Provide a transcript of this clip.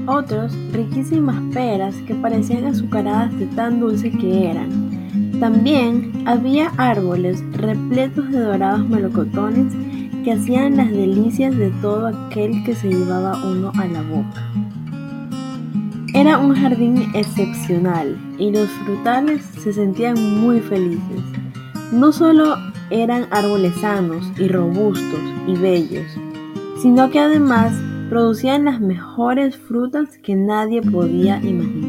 Otros riquísimas peras que parecían azucaradas de tan dulce que eran. También había árboles repletos de dorados melocotones que hacían las delicias de todo aquel que se llevaba uno a la boca. Era un jardín excepcional y los frutales se sentían muy felices. No solo eran árboles sanos y robustos y bellos, sino que además producían las mejores frutas que nadie podía imaginar.